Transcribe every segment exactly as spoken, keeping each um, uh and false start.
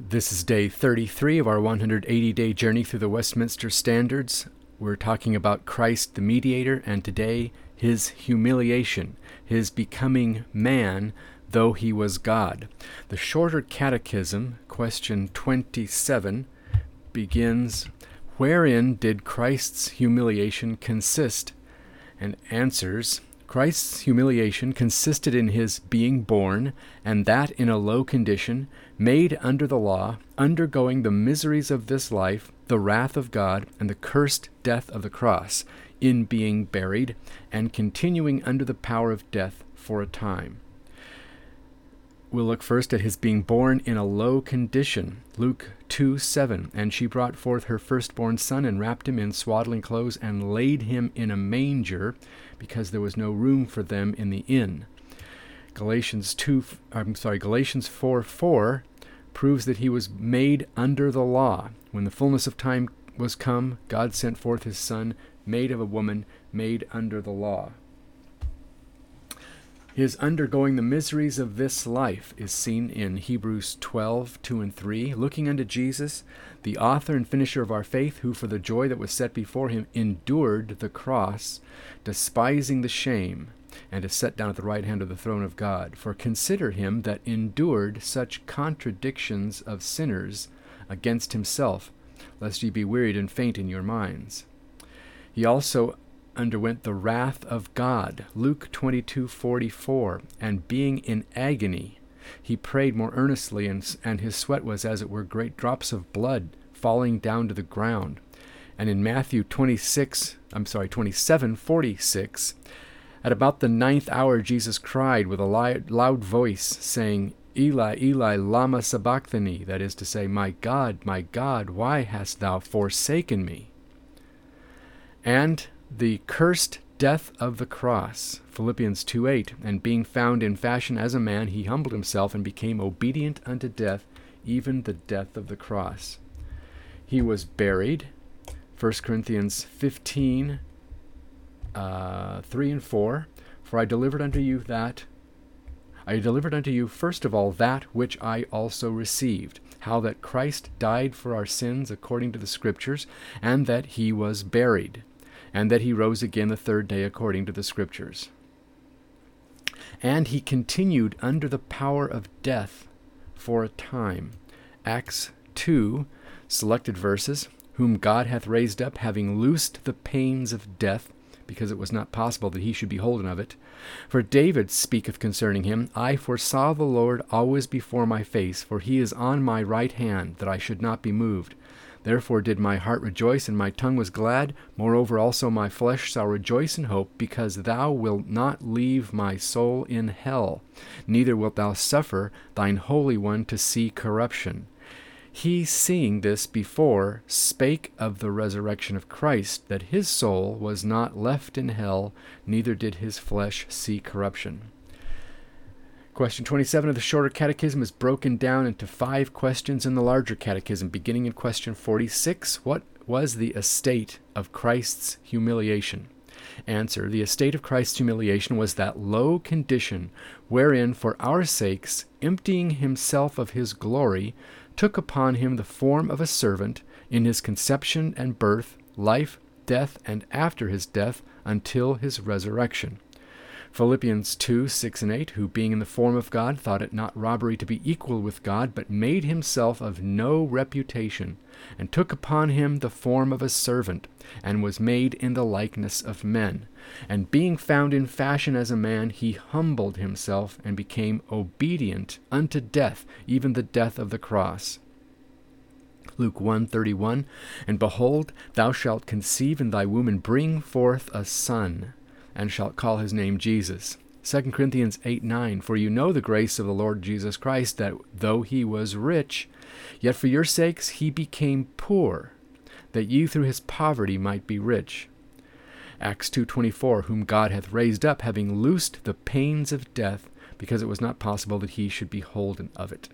This is day thirty-three of our one hundred eighty day journey through the Westminster Standards. We're talking about Christ the Mediator, and today his humiliation, his becoming man, though he was God. The Shorter Catechism, question twenty-seven, begins, "Wherein did Christ's humiliation consist?" and answers, Christ's humiliation consisted in his being born, and that in a low condition, made under the law, undergoing the miseries of this life, the wrath of God, and the cursed death of the cross, in being buried, and continuing under the power of death for a time. We'll look first at his being born in a low condition. Luke two seven, "And she brought forth her firstborn son, and wrapped him in swaddling clothes, and laid him in a manger, because there was no room for them in the inn." Galatians two, I'm sorry, Galatians four four proves that he was made under the law. When the fullness of time was come, God sent forth his Son, made of a woman, made under the law. His undergoing the miseries of this life is seen in Hebrews twelve two and three. "Looking unto Jesus, the author and finisher of our faith, who for the joy that was set before him endured the cross, despising the shame, and is set down at the right hand of the throne of God. For consider him that endured such contradictions of sinners against himself, lest ye be wearied and faint in your minds." He also underwent the wrath of God. Luke twenty-two forty-four, "And being in agony, he prayed more earnestly, and, and his sweat was as it were great drops of blood falling down to the ground." And in Matthew twenty-six, I'm sorry, twenty-seven forty-six, "At about the ninth hour Jesus cried with a loud, loud voice, saying, Eli, Eli, lama sabachthani," that is to say, "My God, my God, why hast thou forsaken me?" And the cursed death of the cross, Philippians two eight, "And being found in fashion as a man, he humbled himself and became obedient unto death, even the death of the cross." He was buried, First Corinthians fifteen, uh, three and four, "For I delivered unto you that, I delivered unto you first of all that which I also received, how that Christ died for our sins according to the Scriptures, and that he was buried, and that he rose again the third day according to the Scriptures. And he continued under the power of death for a time." Acts two, selected verses, "Whom God hath raised up, having loosed the pains of death, because it was not possible that he should be holden of it. For David speaketh concerning him, I foresaw the Lord always before my face, for he is on my right hand, that I should not be moved. Therefore did my heart rejoice, and my tongue was glad. Moreover also my flesh shall rejoice in hope, because thou wilt not leave my soul in hell, neither wilt thou suffer thine Holy One to see corruption." He, seeing this before, spake of the resurrection of Christ, that his soul was not left in hell, neither did his flesh see corruption. Question twenty-seven of the Shorter Catechism is broken down into five questions in the Larger Catechism, beginning in question forty-six. What was the estate of Christ's humiliation? Answer: The estate of Christ's humiliation was that low condition wherein, for our sakes, emptying himself of his glory, took upon him the form of a servant in his conception and birth, life, death, and after his death, until his resurrection. Philippians two six and eight, "Who being in the form of God thought it not robbery to be equal with God, but made himself of no reputation, and took upon him the form of a servant, and was made in the likeness of men. And being found in fashion as a man, he humbled himself, and became obedient unto death, even the death of the cross." Luke one thirty-one, "And behold, thou shalt conceive in thy womb, and bring forth a son, and shalt call his name Jesus." Second Corinthians eight nine, "For you know the grace of the Lord Jesus Christ, that though he was rich, yet for your sakes he became poor, that ye through his poverty might be rich." Acts two twenty-four, "Whom God hath raised up, having loosed the pains of death, because it was not possible that he should be holden of it."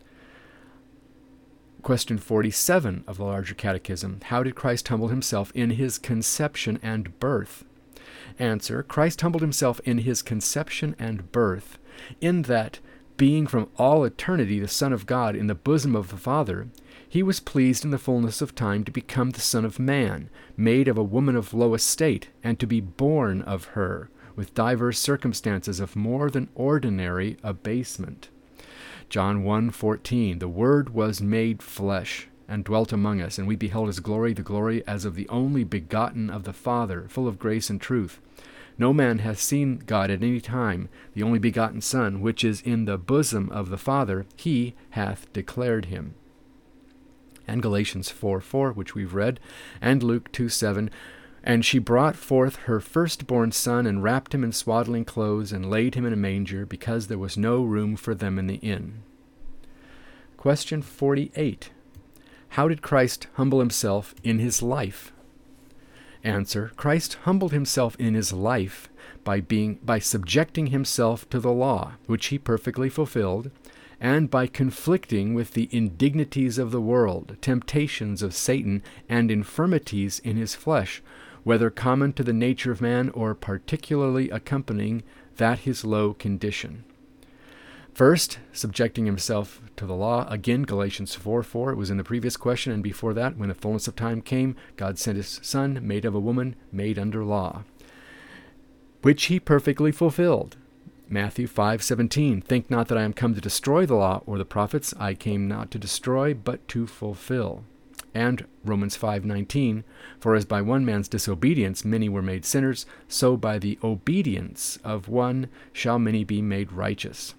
Question forty-seven of the Larger Catechism, "How did Christ humble himself in his conception and birth?" Answer: Christ humbled himself in his conception and birth, in that, being from all eternity the Son of God in the bosom of the Father, he was pleased in the fullness of time to become the Son of Man, made of a woman of low estate, and to be born of her, with divers circumstances of more than ordinary abasement. John one fourteen, the Word was made flesh, and dwelt among us, and we beheld his glory, the glory as of the only begotten of the Father, full of grace and truth. No man hath seen God at any time, the only begotten Son, which is in the bosom of the Father, he hath declared him. And Galatians four four, which we've read, and Luke two seven, and she brought forth her firstborn son, and wrapped him in swaddling clothes, and laid him in a manger, because there was no room for them in the inn. Question forty-eight. How did Christ humble himself in his life? Answer. Christ humbled himself in his life by being by subjecting himself to the law, which he perfectly fulfilled, and by conflicting with the indignities of the world, temptations of Satan, and infirmities in his flesh, whether common to the nature of man or particularly accompanying that his low condition. First, subjecting himself to the law. Again, Galatians four four. It was in the previous question, and before that, when the fullness of time came, God sent his Son, made of a woman, made under law, which he perfectly fulfilled. Matthew five seventeen. Think not that I am come to destroy the law or the prophets. I came not to destroy, but to fulfill. And Romans five nineteen. For as by one man's disobedience many were made sinners, so by the obedience of one shall many be made righteous.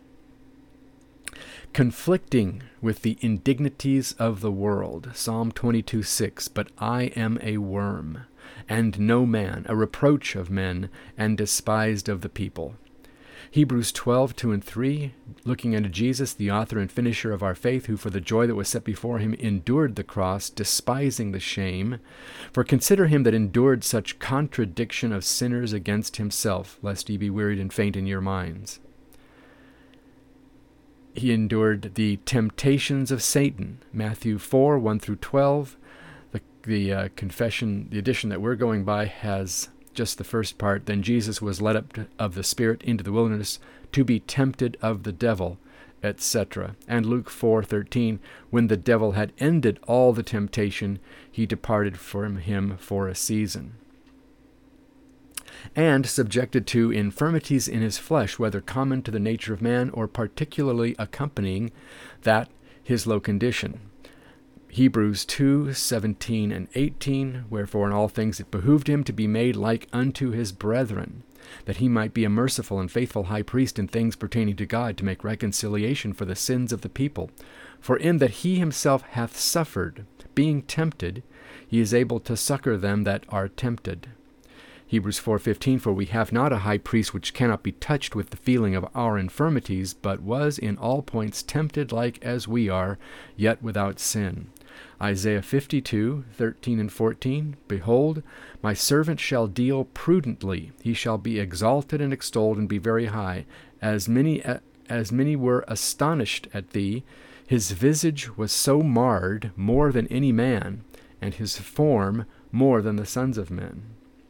Conflicting with the indignities of the world. Psalm twenty-two six. But I am a worm, and no man, a reproach of men, and despised of the people. Hebrews twelve two and three, looking unto Jesus, the author and finisher of our faith, who for the joy that was set before him endured the cross, despising the shame. For consider him that endured such contradiction of sinners against himself, lest ye be wearied and faint in your minds. He endured the temptations of Satan, Matthew four one through twelve. The, the uh, confession, the edition that we're going by, has just the first part. Then Jesus was led up to, of the Spirit into the wilderness to be tempted of the devil, et cetera. And Luke four thirteen, when the devil had ended all the temptation, he departed from him for a season. And subjected to infirmities in his flesh, whether common to the nature of man or particularly accompanying that his low condition. Hebrews two seventeen and eighteen, wherefore in all things it behooved him to be made like unto his brethren, that he might be a merciful and faithful high priest in things pertaining to God, to make reconciliation for the sins of the people. For in that he himself hath suffered, being tempted, he is able to succor them that are tempted. Hebrews four fifteen, for we have not a high priest which cannot be touched with the feeling of our infirmities, but was in all points tempted like as we are, yet without sin. Isaiah fifty-two thirteen and fourteen, behold, my servant shall deal prudently. He shall be exalted and extolled and be very high. As many as many were astonished at thee, his visage was so marred more than any man, and his form more than the sons of men.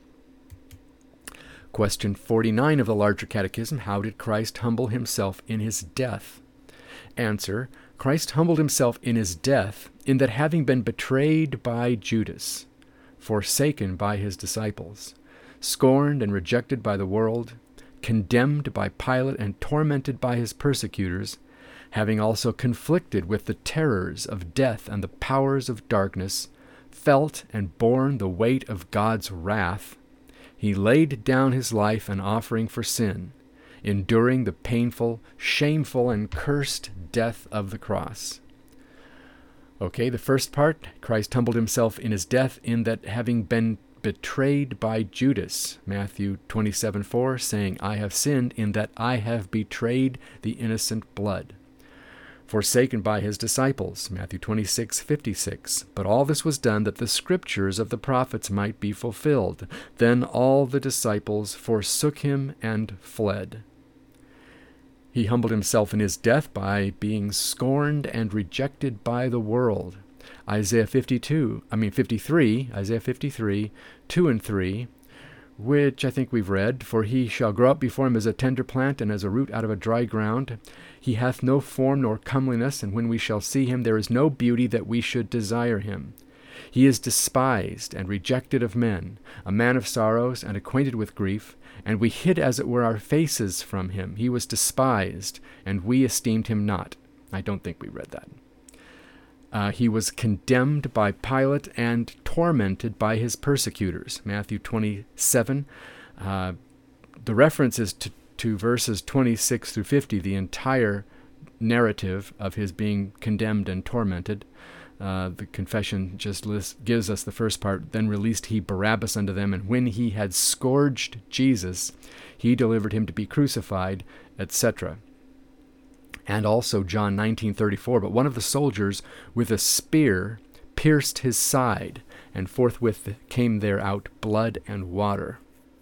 Question forty-nine of the Larger Catechism, how did Christ humble himself in his death? Answer, Christ humbled himself in his death in that having been betrayed by Judas, forsaken by his disciples, scorned and rejected by the world, condemned by Pilate and tormented by his persecutors, having also conflicted with the terrors of death and the powers of darkness, felt and borne the weight of God's wrath, he laid down his life an offering for sin, enduring the painful, shameful, and cursed death of the cross. Okay, the first part, Christ humbled himself in his death in that having been betrayed by Judas, Matthew twenty-seven four, saying, I have sinned in that I have betrayed the innocent blood. Forsaken by his disciples, Matthew twenty-six fifty-six. But all this was done that the scriptures of the prophets might be fulfilled. Then all the disciples forsook him and fled. He humbled himself in his death by being scorned and rejected by the world. Isaiah fifty-two, I mean fifty-three, Isaiah fifty-three, two and three, which I think we've read. For he shall grow up before him as a tender plant, and as a root out of a dry ground. He hath no form nor comeliness, and when we shall see him, there is no beauty that we should desire him. He is despised and rejected of men, a man of sorrows and acquainted with grief, and we hid as it were our faces from him. He was despised, and we esteemed him not. I don't think we read that. Uh, he was condemned by Pilate and tormented by his persecutors. Matthew twenty-seven. Uh, the reference is to, to verses twenty-six through fifty, the entire narrative of his being condemned and tormented. Uh, the confession just lists, gives us the first part. Then released he Barabbas unto them, and when he had scourged Jesus, he delivered him to be crucified, et cetera. And also John nineteen thirty-four. But one of the soldiers with a spear pierced his side, and forthwith came there out blood and water.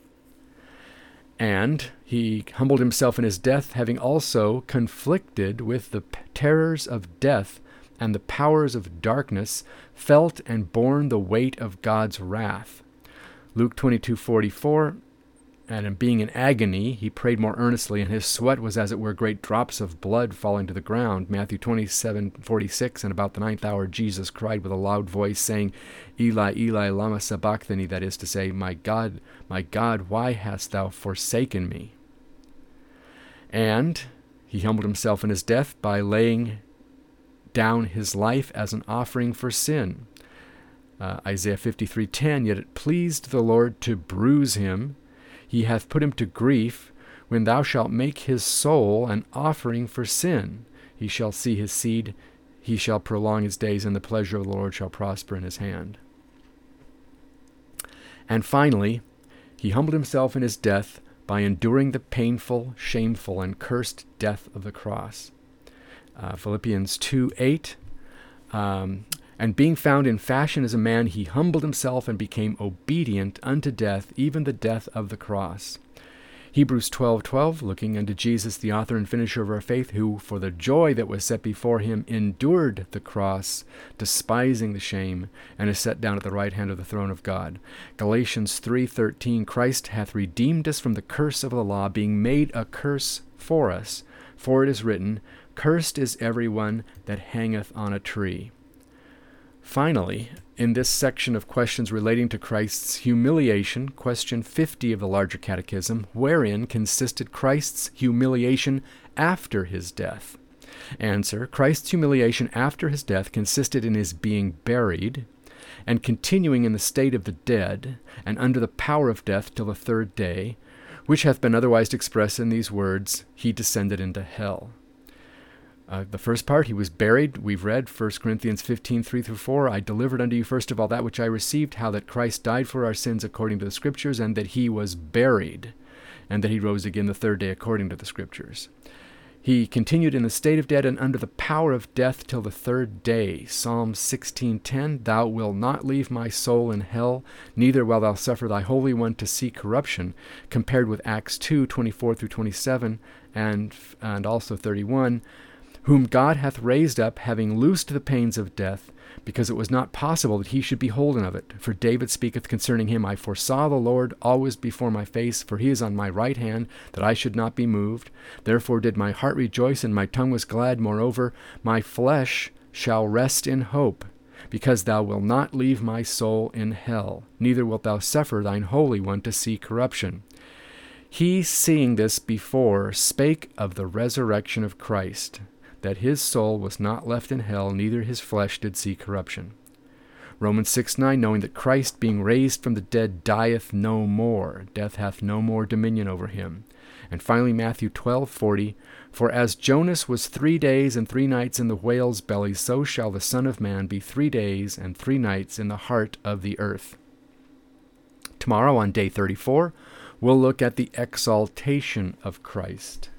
And he humbled himself in his death, having also conflicted with the terrors of death and the powers of darkness, felt and borne the weight of God's wrath. Luke twenty-two forty-four. And in being in agony, he prayed more earnestly, and his sweat was as it were great drops of blood falling to the ground. Matthew twenty-seven forty-six. And about the ninth hour Jesus cried with a loud voice, saying, Eli, Eli, lama sabachthani, that is to say, My God, my God, why hast thou forsaken me? And he humbled himself in his death by laying down his life as an offering for sin. Uh, Isaiah fifty-three ten. Yet it pleased the Lord to bruise him. He hath put him to grief. When thou shalt make his soul an offering for sin, he shall see his seed, he shall prolong his days, and the pleasure of the Lord shall prosper in his hand. And finally, he humbled himself in his death by enduring the painful, shameful, and cursed death of the cross. Uh, Philippians two eight. Um, And being found in fashion as a man, he humbled himself and became obedient unto death, even the death of the cross. Hebrews twelve twelve, looking unto Jesus, the author and finisher of our faith, who for the joy that was set before him endured the cross, despising the shame, and is set down at the right hand of the throne of God. Galatians three thirteen, Christ hath redeemed us from the curse of the law, being made a curse for us. For it is written, Cursed is every one that hangeth on a tree. Finally, in this section of questions relating to Christ's humiliation, question fifty of the larger catechism, wherein consisted Christ's humiliation after his death? Answer: Christ's humiliation after his death consisted in his being buried, and continuing in the state of the dead, and under the power of death till the third day, which hath been otherwise expressed in these words, he descended into hell. Uh, the first part, he was buried. We've read First Corinthians fifteen three through four. I delivered unto you first of all that which I received, how that Christ died for our sins according to the Scriptures, and that he was buried, and that he rose again the third day according to the Scriptures. He continued in the state of dead and under the power of death till the third day. Psalm sixteen ten, Thou wilt not leave my soul in hell, neither wilt thou suffer thy Holy One to see corruption, compared with Acts two twenty-four through twenty-seven, and, and also thirty-one, whom God hath raised up, having loosed the pains of death, because it was not possible that he should be holden of it. For David speaketh concerning him, I foresaw the Lord always before my face, for he is on my right hand, that I should not be moved. Therefore did my heart rejoice, and my tongue was glad. Moreover, my flesh shall rest in hope, because thou wilt not leave my soul in hell, neither wilt thou suffer thine Holy One to see corruption. He, seeing this before, spake of the resurrection of Christ, that his soul was not left in hell, neither his flesh did see corruption. Romans six nine, knowing that Christ, being raised from the dead, dieth no more. Death hath no more dominion over him. And finally, Matthew twelve forty, For as Jonas was three days and three nights in the whale's belly, so shall the Son of Man be three days and three nights in the heart of the earth. Tomorrow, on day thirty-four, we'll look at the exaltation of Christ.